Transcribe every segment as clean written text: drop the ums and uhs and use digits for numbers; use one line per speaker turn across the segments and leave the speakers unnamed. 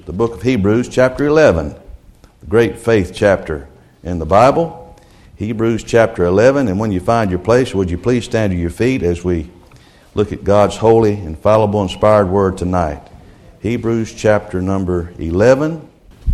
the book of Hebrews, chapter 11, the great faith chapter in the Bible. Hebrews chapter 11, and when you find your place, would you please stand to your feet as we look at God's holy, infallible, inspired word tonight. Hebrews chapter number 11.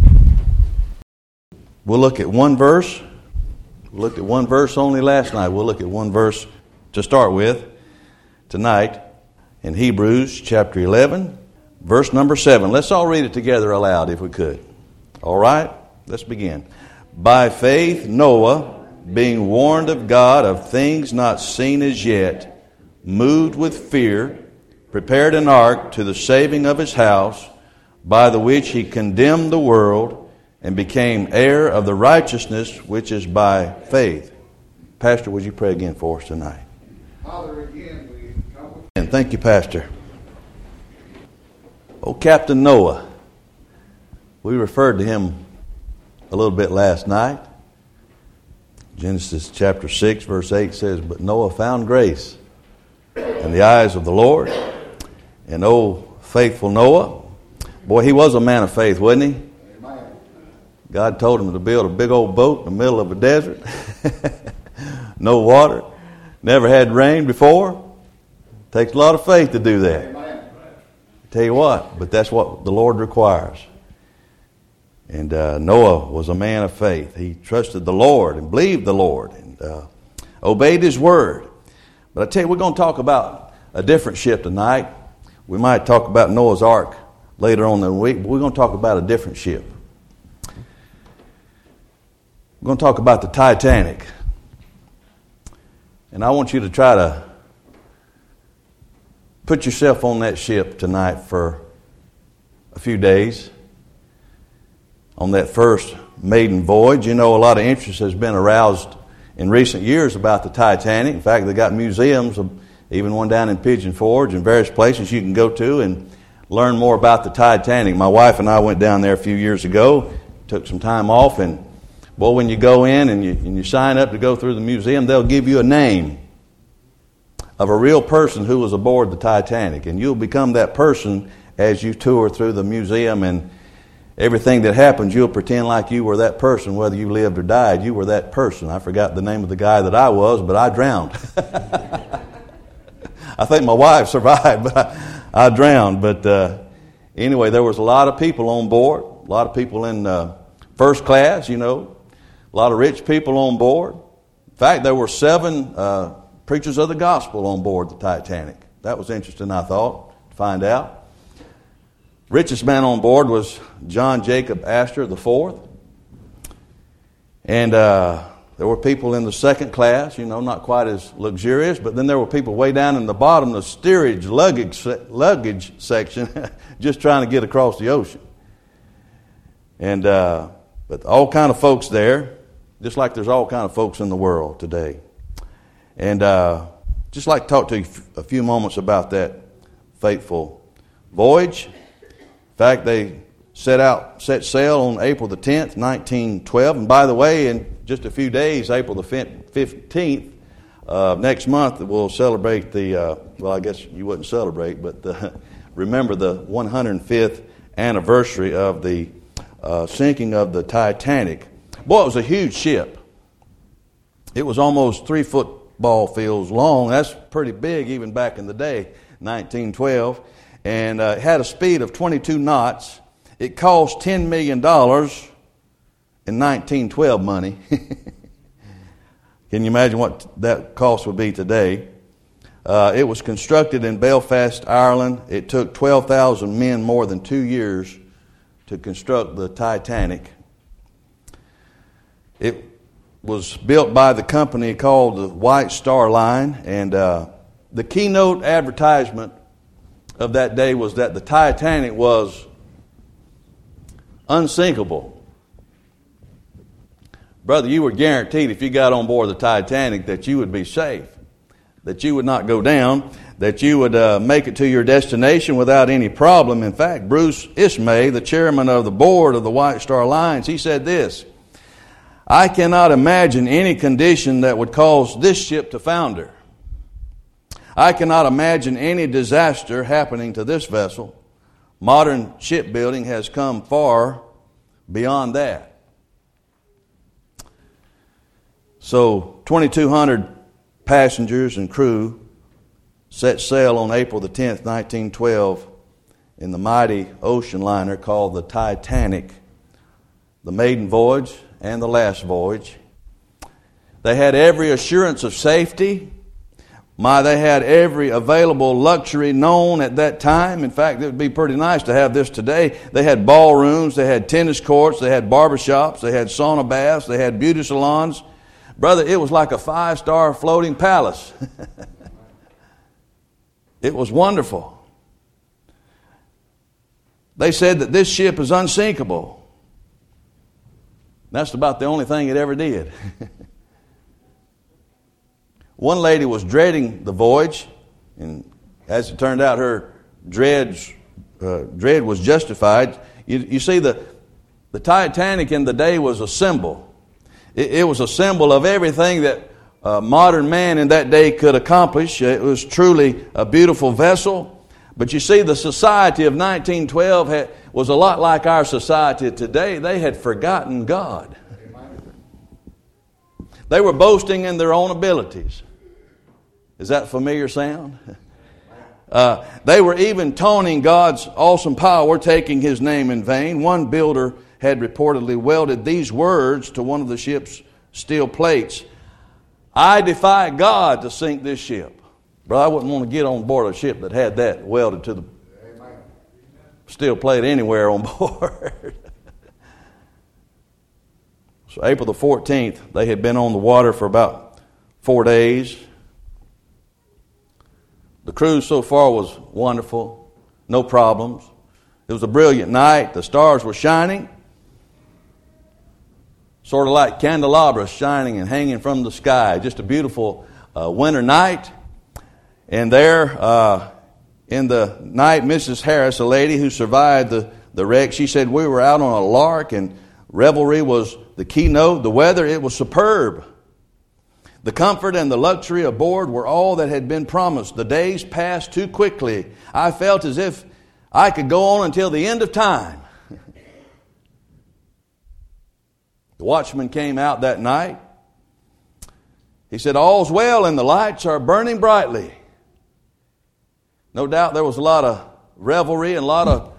We'll look at one verse. We looked at one verse only last night. We'll look at one verse to start with tonight in Hebrews chapter 11, verse number 7. Let's all read it together aloud if we could. All right, let's begin. By faith Noah, being warned of God of things not seen as yet, moved with fear, prepared an ark to the saving of his house, by the which he condemned the world, and became heir of the righteousness which is by faith. Pastor, would you pray again for us tonight?
Father, again we come with...
And thank you, Pastor. Oh, Captain Noah. We referred to him a little bit last night. Genesis chapter 6, verse 8 says, "But Noah found grace in the eyes of the Lord." And oh, faithful Noah. Boy, he was a man of faith, wasn't he? God told him to build a big old boat in the middle of a desert. No water. Never had rain before. Takes a lot of faith to do that. Amen. Tell you what, but that's what the Lord requires. And Noah was a man of faith. He trusted the Lord and believed the Lord and obeyed His word. But I tell you, we're going to talk about a different ship tonight. We might talk about Noah's Ark later on in the week, but we're going to talk about a different ship. We're going to talk about the Titanic. And I want you to try to put yourself on that ship tonight for a few days. On that first maiden voyage, you know, a lot of interest has been aroused in recent years about the Titanic. In fact, they got museums, even one down in Pigeon Forge and various places you can go to and learn more about the Titanic. My wife and I went down there a few years ago, took some time off, and well, when you go in and you sign up to go through the museum, they'll give you a name of a real person who was aboard the Titanic. And you'll become that person as you tour through the museum, and everything that happens, you'll pretend like you were that person, whether you lived or died. You were that person. I forgot the name of the guy that I was, but I drowned. I think my wife survived, but I drowned. But anyway, there was a lot of people on board, a lot of people in first class, you know. A lot of rich people on board. In fact, there were 7 preachers of the gospel on board the Titanic. That was interesting, I thought, to find out. Richest man on board was John Jacob Astor IV. And there were people in the second class, you know, not quite as luxurious, but then there were people way down in the bottom, the steerage luggage section, just trying to get across the ocean. And but all kind of folks there, just like there's all kind of folks in the world today. And just like to talk to you a few moments about that fateful voyage. In fact, they set sail on April the 10th, 1912. And by the way, in just a few days, April the 15th, next month, we'll celebrate the, well, I guess you wouldn't celebrate, but remember the 105th anniversary of the sinking of the Titanic. Boy, it was a huge ship. It was almost 3 football fields long. That's pretty big even back in the day, 1912. And it had a speed of 22 knots. It cost $10 million in 1912 money. Can you imagine what that cost would be today? It was constructed in Belfast, Ireland. It took 12,000 men more than 2 years to construct the Titanic. It was built by the company called the White Star Line, and the keynote advertisement of that day was that the Titanic was unsinkable. Brother, you were guaranteed if you got on board the Titanic that you would be safe, that you would not go down, that you would make it to your destination without any problem. In fact, Bruce Ismay, the chairman of the board of the White Star Lines, he said this: "I cannot imagine any condition that would cause this ship to founder. I cannot imagine any disaster happening to this vessel. Modern shipbuilding has come far beyond that. So 2,200 passengers and crew set sail on April the 10th, 1912 in the mighty ocean liner called the Titanic, the maiden voyage and the last voyage. They had every assurance of safety. They had every available luxury known at that time. In fact, it would be pretty nice to have this today. They had ballrooms, they had tennis courts, they had barbershops, they had sauna baths, they had beauty salons. Brother, it was like a 5-star floating palace. It was wonderful. They said that this ship is unsinkable. That's about the only thing it ever did. One lady was dreading the voyage, and as it turned out, her dread was justified. You see, the Titanic in the day was a symbol. It was a symbol of everything that modern man in that day could accomplish. It was truly a beautiful vessel. But you see, the society of 1912 was a lot like our society today. They had forgotten God. They were boasting in their own abilities. Is that a familiar sound? They were even taunting God's awesome power, taking His name in vain. One builder had reportedly welded these words to one of the ship's steel plates: "I defy God to sink this ship." Bro, I wouldn't want to get on board a ship that had that welded to the steel plate anywhere on board. So April the 14th, they had been on the water for about 4 days. The cruise so far was wonderful, no problems. It was a brilliant night. The stars were shining, sort of like candelabras shining and hanging from the sky. Just a beautiful winter night. And there, in the night, Mrs. Harris, a lady who survived the wreck, she said, "We were out on a lark and revelry was the keynote. The weather, it was superb. The comfort and the luxury aboard were all that had been promised. The days passed too quickly. I felt as if I could go on until the end of time." The watchman came out that night. He said, "All's well and the lights are burning brightly." No doubt there was a lot of revelry and a lot of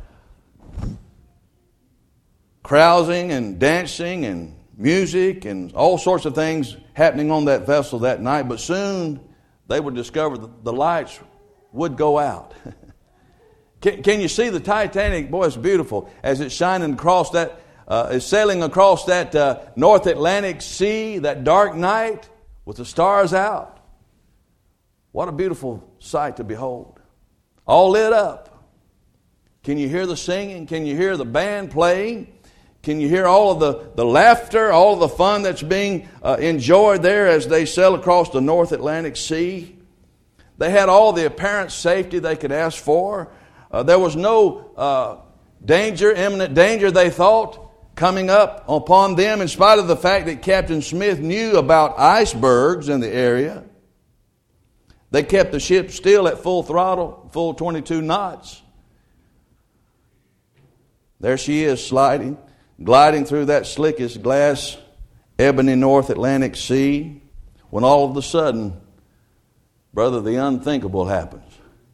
carousing and dancing and music and all sorts of things happening on that vessel that night. But soon they would discover that the lights would go out. Can you see the Titanic? Boy, it's beautiful as it's shining across that, is sailing across that North Atlantic Sea, that dark night with the stars out. What a beautiful sight to behold. All lit up. Can you hear the singing? Can you hear the band playing? Can you hear all of the laughter, all of the fun that's being enjoyed there as they sail across the North Atlantic Sea? They had all the apparent safety they could ask for. There was no imminent danger, they thought, coming up upon them, in spite of the fact that Captain Smith knew about icebergs in the area. They kept the ship still at full throttle, full 22 knots. There she is gliding through that slickest glass, ebony North Atlantic Sea, when all of a sudden, brother, the unthinkable happens.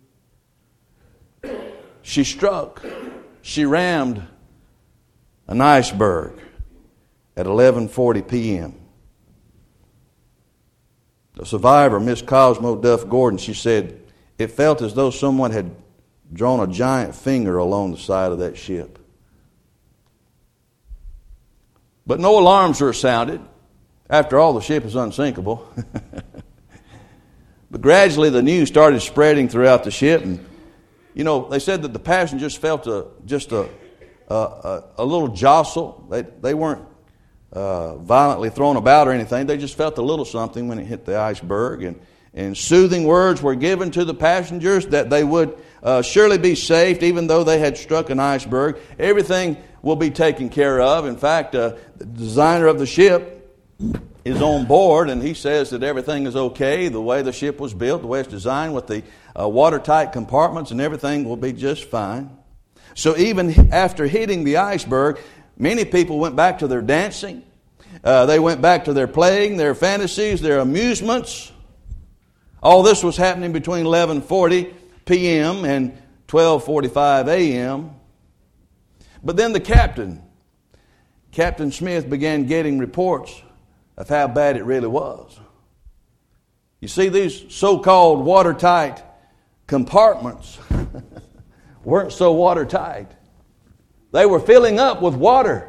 She rammed an iceberg at 11:40 p.m. The survivor, Miss Cosmo Duff Gordon, she said, "It felt as though someone had drawn a giant finger along the side of that ship." But no alarms were sounded. After all, the ship is unsinkable. But gradually the news started spreading throughout the ship. And, they said that the passengers felt just a little jostle. They weren't violently thrown about or anything. They just felt a little something when it hit the iceberg. And soothing words were given to the passengers that they would surely be saved even though they had struck an iceberg. Everything will be taken care of. In fact, the designer of the ship is on board, and he says that everything is okay. The way the ship was built, the way it's designed with the watertight compartments, and everything will be just fine. So even after hitting the iceberg, many people went back to their dancing. They went back to their playing, their fantasies, their amusements. All this was happening between 11:40 p.m. and 12:45 a.m. But then the Captain Smith, began getting reports of how bad it really was. You see, these so-called watertight compartments weren't so watertight. They were filling up with water.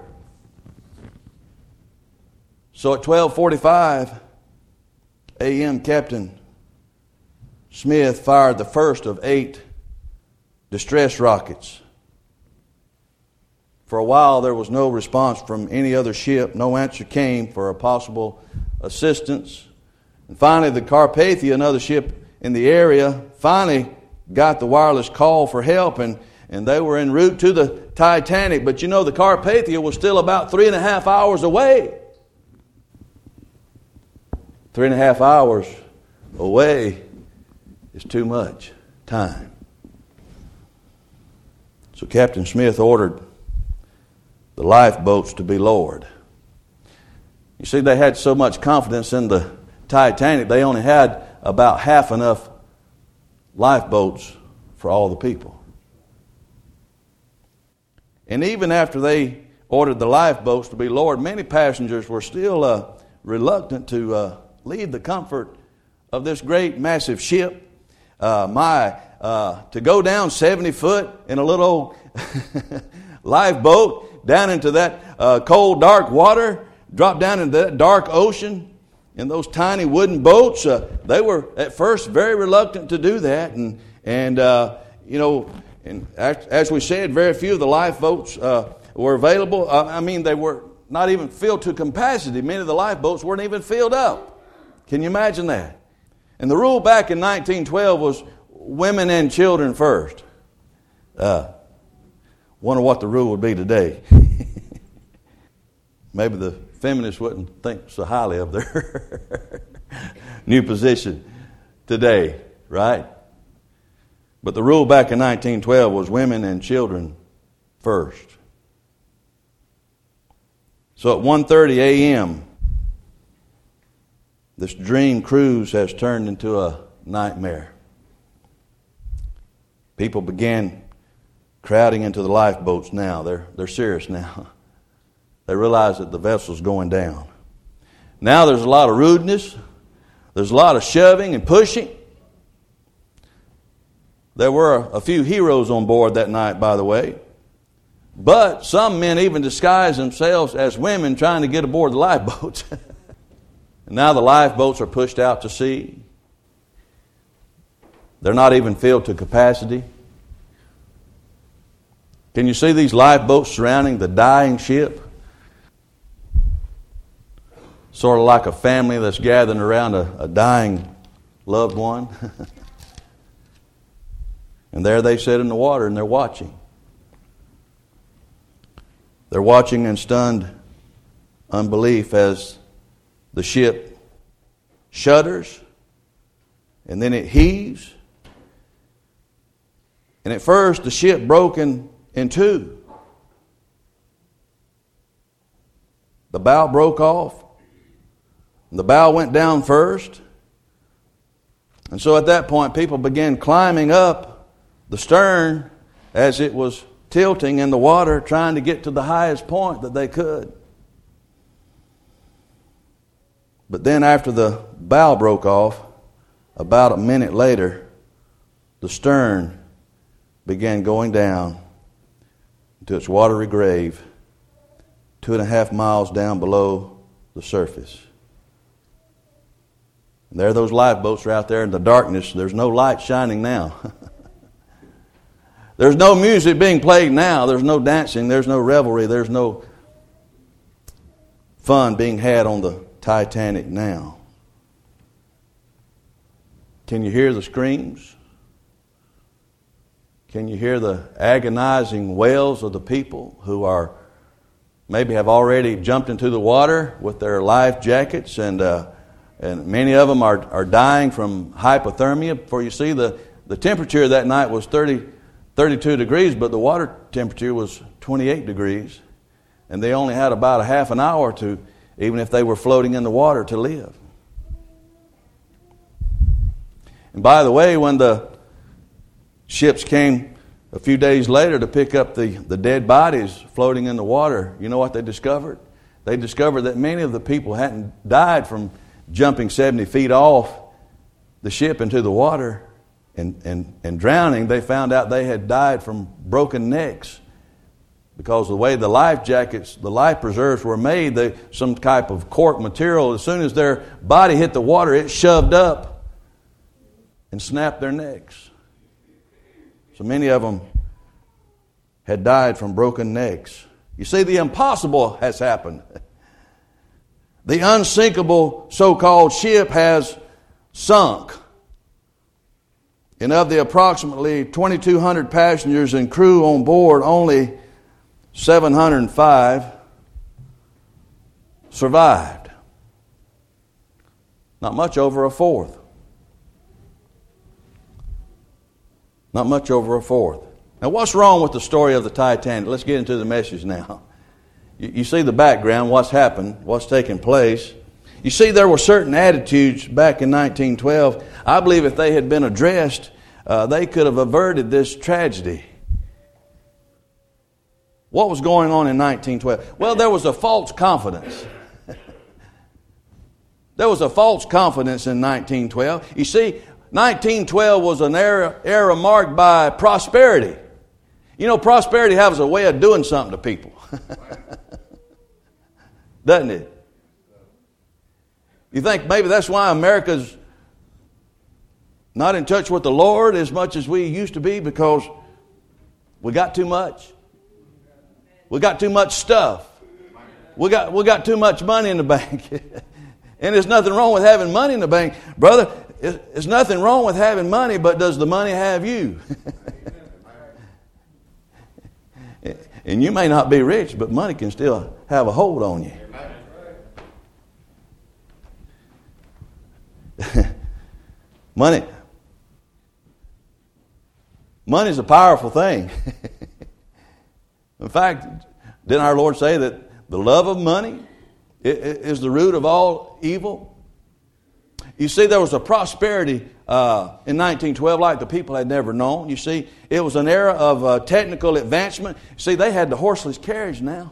So at 12:45 a.m., Captain Smith fired the first of 8 distress rockets. For a while, there was no response from any other ship. No answer came for a possible assistance. And finally, the Carpathia, another ship in the area, finally got the wireless call for help, and they were en route to the Titanic. But you know, the Carpathia was still about 3.5 hours away. 3.5 hours away is too much time. So Captain Smith ordered the lifeboats to be lowered. You see, they had so much confidence in the Titanic, they only had about half enough lifeboats for all the people. And even after they ordered the lifeboats to be lowered, many passengers were still reluctant to leave the comfort of this great, massive ship. To go down 70 foot in a little old lifeboat down into that cold, dark water, drop down into that dark ocean in those tiny wooden boats. They were at first very reluctant to do that, and as we said, very few of the lifeboats were available. They were not even filled to capacity. Many of the lifeboats weren't even filled up. Can you imagine that? And the rule back in 1912 was women and children first. Wonder what the rule would be today. Maybe the feminists wouldn't think so highly of their new position today, right? But the rule back in 1912 was women and children first. So at 1:30 a.m., this dream cruise has turned into a nightmare. People began crowding into the lifeboats now. They're serious now. They realize that the vessel's going down. Now there's a lot of rudeness. There's a lot of shoving and pushing. There were a few heroes on board that night, by the way. But some men even disguised themselves as women trying to get aboard the lifeboats. And now the lifeboats are pushed out to sea. They're not even filled to capacity. Can you see these lifeboats surrounding the dying ship? Sort of like a family that's gathering around a dying loved one. And there they sit in the water and they're watching. They're watching in stunned unbelief as the ship shudders and then it heaves. And at first the ship broke in two. The bow broke off. The bow went down first. And so at that point, people began climbing up the stern as it was tilting in the water, trying to get to the highest point that they could. But then after the bow broke off, about a minute later, the stern began going down to its watery grave 2.5 miles down below the surface. And there those lifeboats are out there in the darkness. There's no light shining now. There's no music being played now. There's no dancing. There's no revelry. There's no fun being had on the Titanic now. Can you hear the screams? Can you hear the agonizing wails of the people who are maybe have already jumped into the water with their life jackets, and many of them are dying from hypothermia? For you see, the temperature that night was 32 degrees, but the water temperature was 28 degrees, and they only had about a half an hour to, even if they were floating in the water, to live. And by the way, when the ships came a few days later to pick up the dead bodies floating in the water, you know what they discovered? They discovered that many of the people hadn't died from jumping 70 feet off the ship into the water and drowning. They found out they had died from broken necks, because the way the life jackets, the life preserves were made, some type of cork material, as soon as their body hit the water, it shoved up and snapped their necks. So many of them had died from broken necks. You see, the impossible has happened. The unsinkable so-called ship has sunk. And of the approximately 2,200 passengers and crew on board, only 705 survived. Not much over a fourth. Not much over a fourth. Now, what's wrong with the story of the Titanic? Let's get into the message now. You see the background, what's happened, what's taken place. You see, there were certain attitudes back in 1912. I believe if they had been addressed, they could have averted this tragedy. What was going on in 1912? Well, there was a false confidence. There was a false confidence in 1912. You see, 1912 was an era marked by prosperity. You know, prosperity has a way of doing something to people. Doesn't it? You think maybe that's why America's not in touch with the Lord as much as we used to be, because we got too much. We got too much stuff. We got too much money in the bank. And there's nothing wrong with having money in the bank. Brother, there's nothing wrong with having money, but does the money have you? And you may not be rich, but money can still have a hold on you. Money's a powerful thing. In fact, didn't our Lord say that the love of money is the root of all evil? You see, there was a prosperity in 1912 like the people had never known. You see, it was an era of technical advancement. See, they had the horseless carriage now.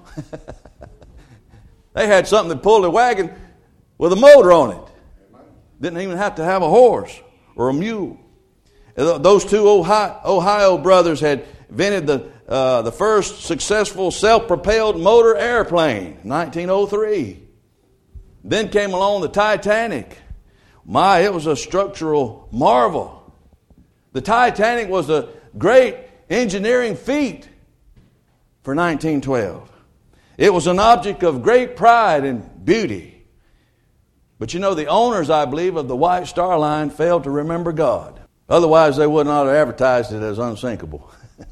They had something that pulled a wagon with a motor on it. Didn't even have to have a horse or a mule. Those two Ohio brothers had invented the first successful self-propelled motor airplane, 1903. Then came along the Titanic. My, it was a structural marvel. The Titanic was a great engineering feat for 1912. It was an object of great pride and beauty. But you know, the owners, I believe, of the White Star Line failed to remember God. Otherwise, they would not have advertised it as unsinkable.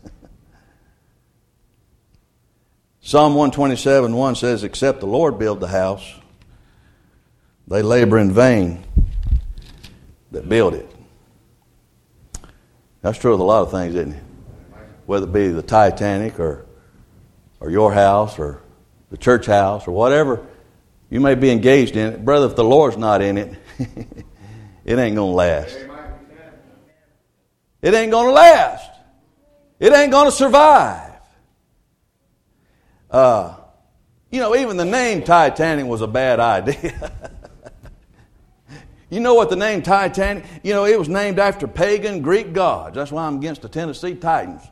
Psalm 127:1 says, "Except the Lord build the house, they labor in vain that build it." That's true of a lot of things, isn't it? Whether it be the Titanic or your house or the church house or whatever you may be engaged in it. Brother, if the Lord's not in it, it ain't going to last. It ain't going to last. It ain't going to survive. You know, even the name Titanic was a bad idea. You know what the name Titanic, you know, it was named after pagan Greek gods. That's why I'm against the Tennessee Titans.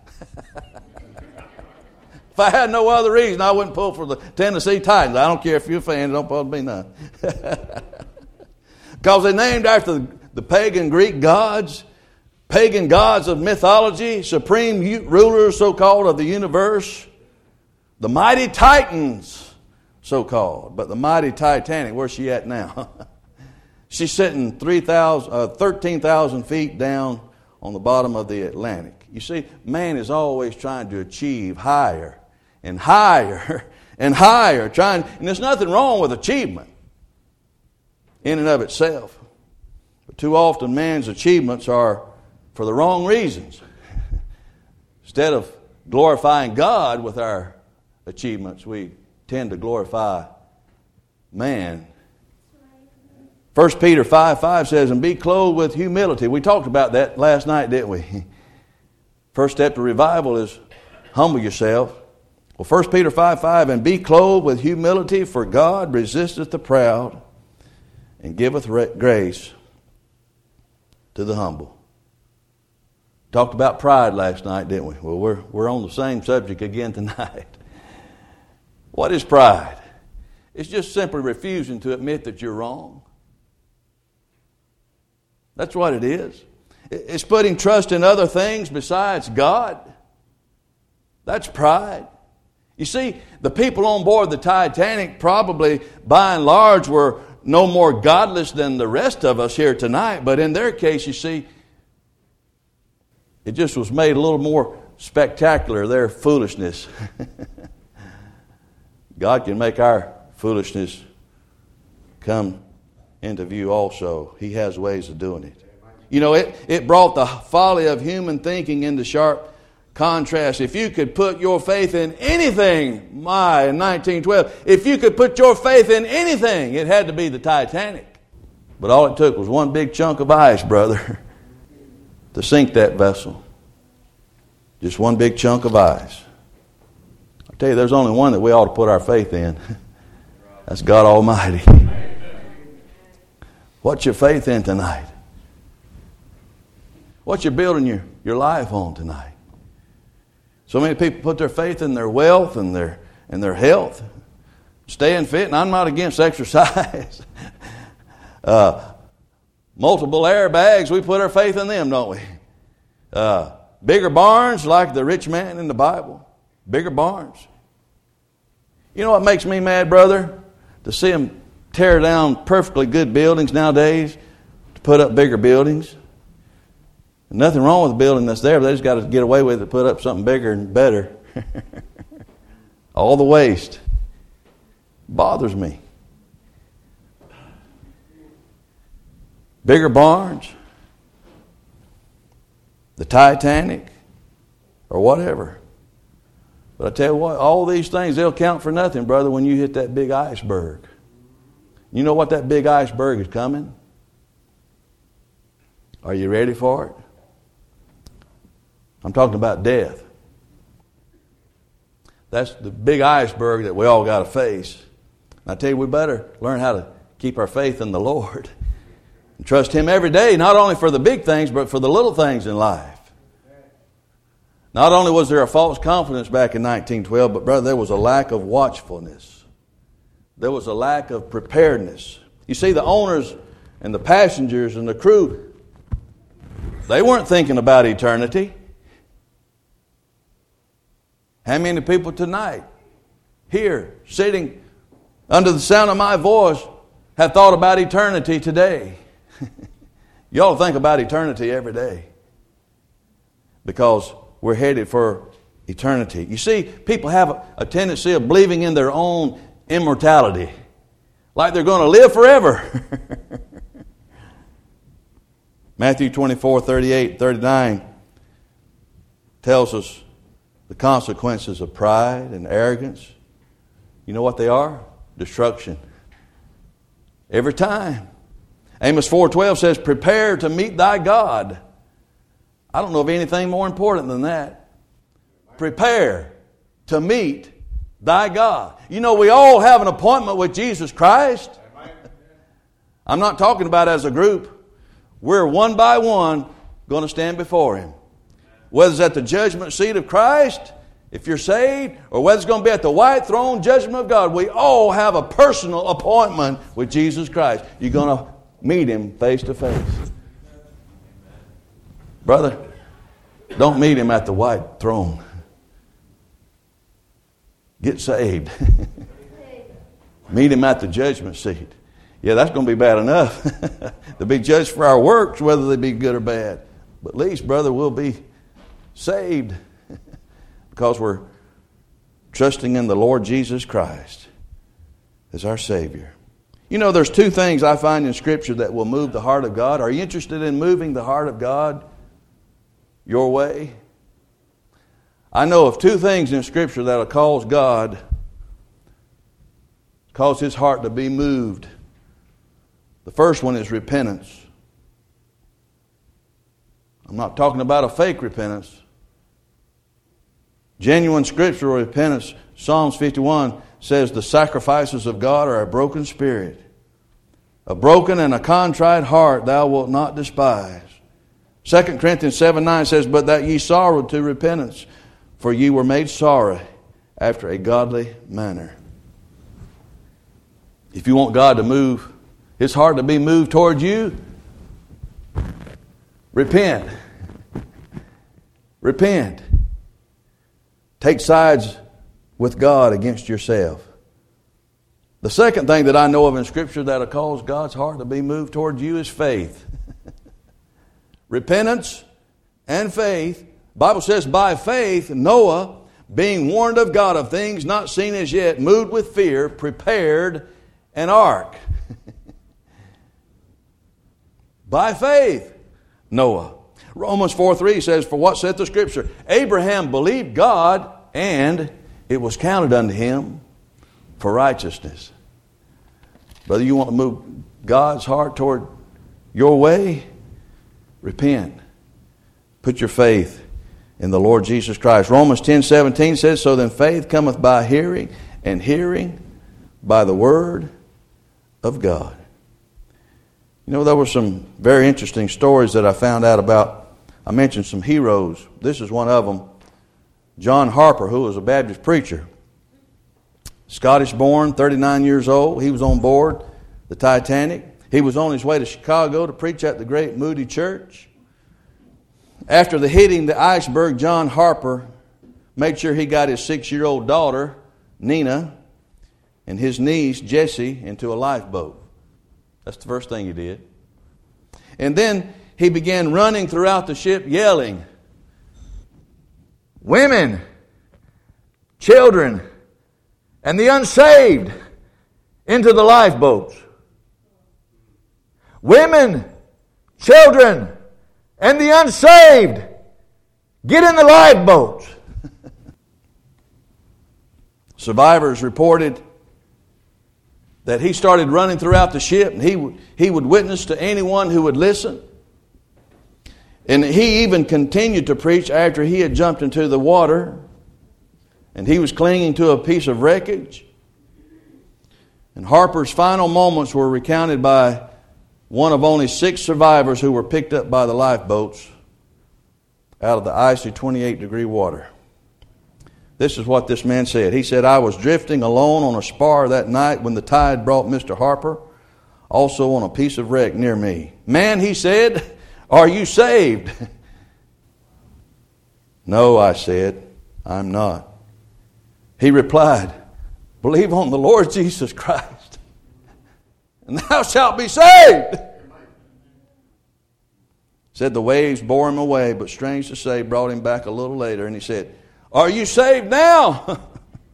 If I had no other reason, I wouldn't pull for the Tennessee Titans. I don't care if you're a fan, it don't bother me none. Because they're named after the pagan Greek gods, pagan gods of mythology, supreme rulers, so-called, of the universe. The mighty Titans, so-called. But the mighty Titanic, where's she at now? She's sitting 13,000 feet down on the bottom of the Atlantic. You see, man is always trying to achieve higher and higher and higher. And there's nothing wrong with achievement in and of itself. But too often man's achievements are for the wrong reasons. Instead of glorifying God with our achievements. We tend to glorify man. 1 Peter 5:5 says, and be clothed with humility. We talked about that last night, didn't we? First step to revival is humble yourself. Well, 1 Peter 5:5, and be clothed with humility, for God resisteth the proud and giveth grace to the humble. Talked about pride last night, didn't we? Well, we're on the same subject again tonight. What is pride? It's just simply refusing to admit that you're wrong. That's what it is. It's putting trust in other things besides God. That's pride. You see, the people on board the Titanic probably, by and large, were no more godless than the rest of us here tonight. But in their case, you see, it just was made a little more spectacular, their foolishness. God can make our foolishness come into view also. He has ways of doing it. You know, it brought the folly of human thinking into sharp contrast. If you could put your faith in anything, in 1912, if you could put your faith in anything, it had to be the Titanic. But all it took was one big chunk of ice, brother, to sink that vessel. Just one big chunk of ice. I tell you, there's only one that we ought to put our faith in. That's God Almighty. What's your faith in tonight? What you're building your life on tonight? So many people put their faith in their wealth and their health, staying fit, and I'm not against exercise. Multiple airbags, we put our faith in them, don't we? Bigger barns like the rich man in the Bible. Bigger barns. You know what makes me mad, brother? To see them tear down perfectly good buildings nowadays to put up bigger buildings. Nothing wrong with the building that's there, but they just got to get away with it, put up something bigger and better. All the waste. Bothers me. Bigger barns, the Titanic, or whatever. But I tell you what, all these things, they'll count for nothing, brother, when you hit that big iceberg. You know what that big iceberg is coming? Are you ready for it? I'm talking about death. That's the big iceberg that we all got to face. And I tell you, we better learn how to keep our faith in the Lord and trust Him every day, not only for the big things, but for the little things in life. Not only was there a false confidence back in 1912, but brother, there was a lack of watchfulness. There was a lack of preparedness. You see, the owners and the passengers and the crew, they weren't thinking about eternity. How many people tonight, here, sitting under the sound of my voice, have thought about eternity today? You ought to think about eternity every day, because we're headed for eternity. You see, people have a tendency of believing in their own immortality, like they're going to live forever. Matthew 24:38-39 tells us the consequences of pride and arrogance. You know what they are? Destruction. Every time. Amos 4:12 says, prepare to meet thy God. I don't know of anything more important than that. Prepare to meet thy God. You know, we all have an appointment with Jesus Christ. I'm not talking about as a group. We're one by one going to stand before Him. Whether it's at the judgment seat of Christ, if you're saved, or whether it's going to be at the white throne judgment of God, we all have a personal appointment with Jesus Christ. You're going to meet Him face to face. Brother, don't meet Him at the white throne. Get saved. Meet Him at the judgment seat. Yeah, that's going to be bad enough to be judged for our works, whether they be good or bad. But at least, brother, we'll be saved because we're trusting in the Lord Jesus Christ as our Savior. You know, there's two things I find in Scripture that will move the heart of God. Are you interested in moving the heart of God your way? I know of two things in Scripture that will cause His heart to be moved. The first one is repentance. I'm not talking about a fake repentance. Genuine scriptural repentance. Psalms 51 says the sacrifices of God are a broken spirit. A broken and a contrite heart thou wilt not despise. 2 Corinthians 7:9 says, but that ye sorrowed to repentance, for ye were made sorry after a godly manner. If you want God to move, His heart to be moved toward you, repent. Repent. Take sides with God against yourself. The second thing that I know of in Scripture that will cause God's heart to be moved toward you is faith. Repentance and faith. The Bible says, by faith Noah, being warned of God of things not seen as yet, moved with fear, prepared an ark. By faith Noah. Romans 4:3 says, for what saith the Scripture? Abraham believed God, and it was counted unto him for righteousness. Brother, you want to move God's heart toward your way? Repent. Put your faith in the Lord Jesus Christ. Romans 10:17 says, so then faith cometh by hearing, and hearing by the word of God. You know, there were some very interesting stories that I found out about. I mentioned some heroes. This is one of them. John Harper, who was a Baptist preacher. Scottish born, 39 years old. He was on board the Titanic. He was on his way to Chicago to preach at the great Moody Church. After the hitting the iceberg, John Harper made sure he got his 6-year-old daughter, Nina, and his niece, Jessie, into a lifeboat. That's the first thing he did. And then he began running throughout the ship yelling, women, children, and the unsaved into the lifeboats. Women, children, and the unsaved, get in the lifeboats. Survivors reported that he started running throughout the ship, and he would witness to anyone who would listen. And he even continued to preach after he had jumped into the water, and he was clinging to a piece of wreckage. And Harper's final moments were recounted by one of only 6 survivors who were picked up by the lifeboats out of the icy 28-degree water. This is what this man said. He said, I was drifting alone on a spar that night when the tide brought Mr. Harper, also on a piece of wreck near me. Man, he said, are you saved? No, I said, I'm not. He replied, believe on the Lord Jesus Christ, and thou shalt be saved. Said the waves bore him away, but strange to say, brought him back a little later, and he said, are you saved now?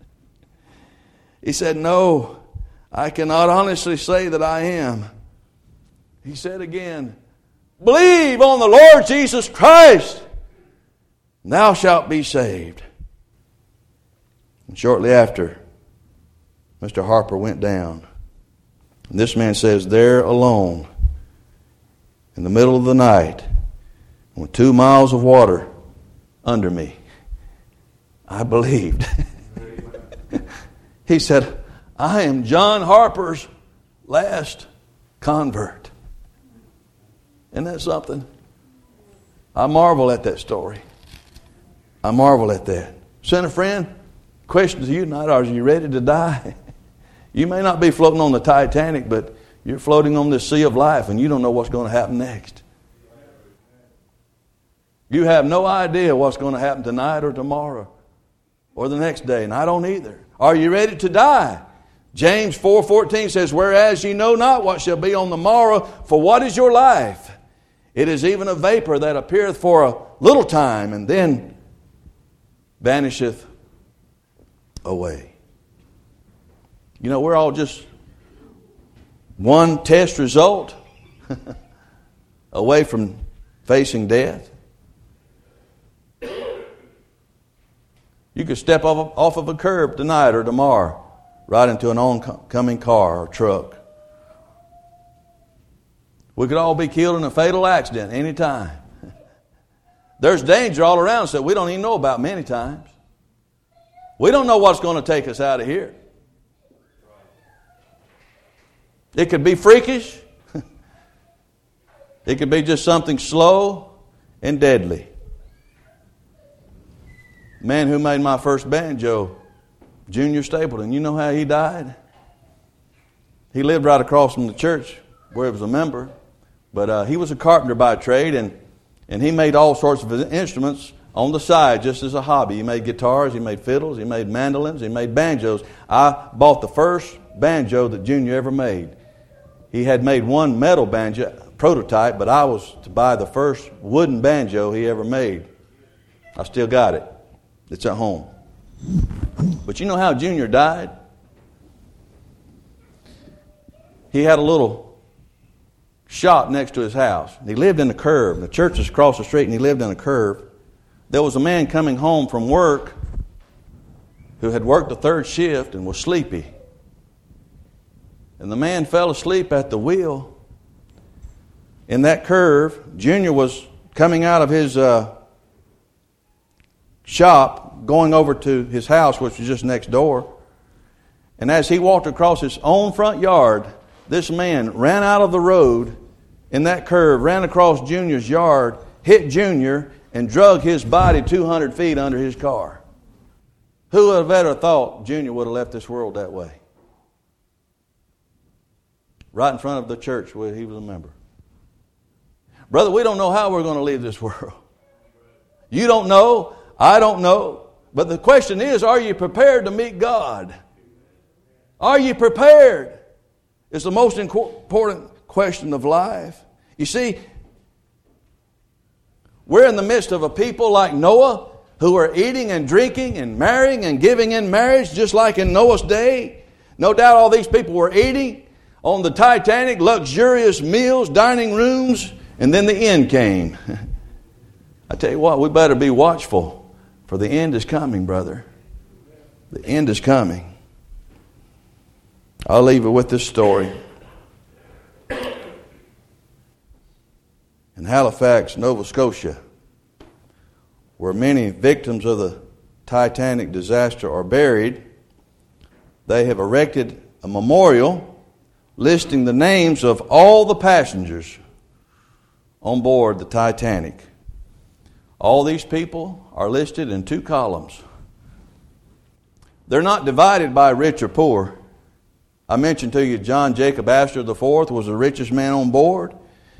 He said, no, I cannot honestly say that I am. He said again, believe on the Lord Jesus Christ, and thou shalt be saved. And shortly after, Mr. Harper went down. And this man says, there alone, in the middle of the night, with 2 miles of water under me, I believed. He said, I am John Harper's last convert. Isn't that something? I marvel at that story. I marvel at that. Sinner friend, question to you tonight, are you ready to die? You may not be floating on the Titanic, but you're floating on this sea of life and you don't know what's going to happen next. You have no idea what's going to happen tonight or tomorrow or the next day, and I don't either. Are you ready to die? James 4:14 says, whereas ye know not what shall be on the morrow, for what is your life? It is even a vapor that appeareth for a little time, and then vanisheth away. You know, we're all just one test result away from facing death. You could step off of a curb tonight or tomorrow, right into an oncoming car or truck. We could all be killed in a fatal accident any time. There's danger all around us that we don't even know about many times. We don't know what's going to take us out of here. It could be freakish. It could be just something slow and deadly. The man who made my first banjo, Junior Stapleton, you know how he died? He lived right across from the church where he was a member. But he was a carpenter by trade, and he made all sorts of instruments on the side just as a hobby. He made guitars, he made fiddles, he made mandolins, he made banjos. I bought the first banjo that Junior ever made. He had made one metal banjo prototype, but I was to buy the first wooden banjo he ever made. I still got it. It's at home. But you know how Junior died? He had a little shop next to his house. He lived in a curve. The church was across the street, and he lived in a curve. There was a man coming home from work who had worked the third shift and was sleepy. And the man fell asleep at the wheel in that curve. Junior was coming out of his shop, going over to his house, which was just next door. And as he walked across his own front yard, this man ran out of the road in that curve, ran across Junior's yard, hit Junior, and drug his body 200 feet under his car. Who would have ever thought Junior would have left this world that way? Right in front of the church where he was a member. Brother, we don't know how we're going to leave this world. You don't know. I don't know. But the question is, are you prepared to meet God? Are you prepared? It's the most important question of life. You see, we're in the midst of a people like Noah who are eating and drinking and marrying and giving in marriage just like in Noah's day. No doubt all these people were eating on the Titanic, luxurious meals, dining rooms, and then the end came. I tell you what, we better be watchful, for the end is coming, brother. The end is coming. I'll leave it with this story. In Halifax, Nova Scotia, where many victims of the Titanic disaster are buried, they have erected a memorial listing the names of all the passengers on board the Titanic. All these people are listed in 2 columns. They're not divided by rich or poor. I mentioned to you John Jacob Astor IV was the richest man on board.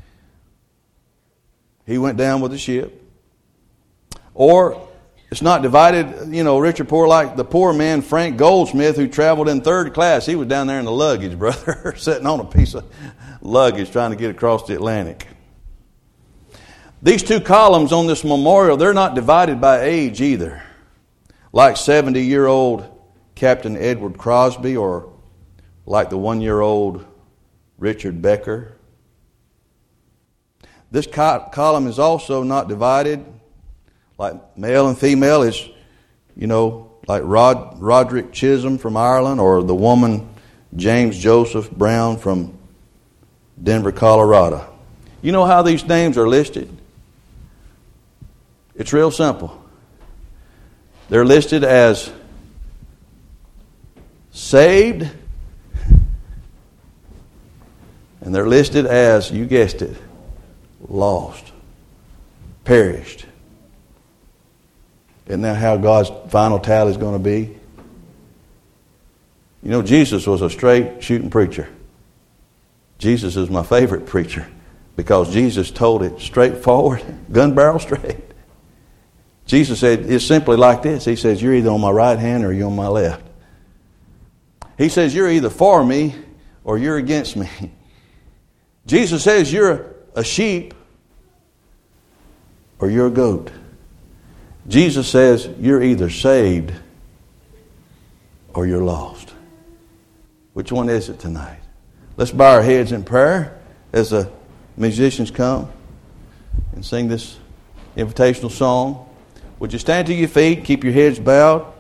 He went down with the ship. Or it's not divided, rich or poor, like the poor man Frank Goldsmith who traveled in 3rd class. He was down there in the luggage, brother, sitting on a piece of luggage trying to get across the Atlantic. These 2 columns on this memorial, they're not divided by age either. Like 70-year-old Captain Edward Crosby or like the 1-year-old Richard Becker. This column is also not divided like male and female. Is, like Roderick Chisholm from Ireland or the woman James Joseph Brown from Denver, Colorado. You know how these names are listed? It's real simple. They're listed as saved, and they're listed as, you guessed it, lost, perished. Isn't that how God's final tally is going to be? Jesus was a straight shooting preacher. Jesus is my favorite preacher because Jesus told it straightforward, gun barrel straight. Jesus said, it's simply like this. He says, you're either on my right hand or you're on my left. He says, you're either for me or you're against me. Jesus says, you're a sheep or you're a goat. Jesus says, you're either saved or you're lost. Which one is it tonight? Let's bow our heads in prayer as the musicians come and sing this invitational song. Would you stand to your feet, keep your heads bowed?